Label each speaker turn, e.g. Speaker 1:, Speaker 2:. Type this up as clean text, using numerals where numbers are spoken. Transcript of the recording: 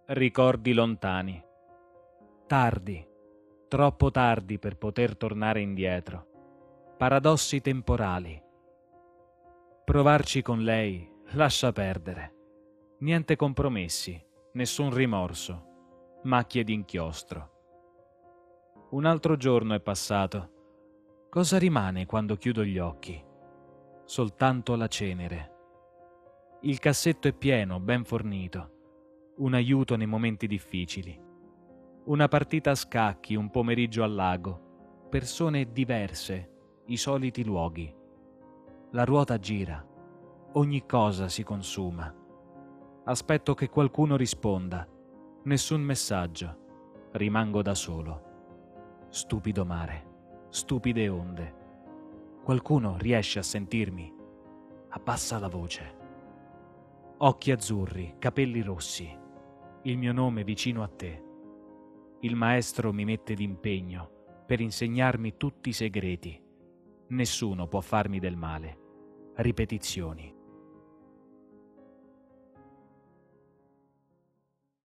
Speaker 1: Ricordi lontani. Tardi, troppo tardi per poter tornare indietro. Paradossi temporali. Provarci con lei, lascia perdere. Niente compromessi, nessun rimorso, macchie d'inchiostro. Un altro giorno è passato. Cosa rimane quando chiudo gli occhi? Soltanto la cenere. Il cassetto è pieno, ben fornito. Un aiuto nei momenti difficili. Una partita a scacchi, un pomeriggio al lago. Persone diverse, i soliti luoghi. La ruota gira. Ogni cosa si consuma. Aspetto che qualcuno risponda. Nessun messaggio. Rimango da solo. Stupido mare, stupide onde. Qualcuno riesce a sentirmi? Abbassa la voce. Occhi azzurri, capelli rossi. Il mio nome vicino a te. Il maestro mi mette d'impegno per insegnarmi tutti i segreti. Nessuno può farmi del male. Ripetizioni.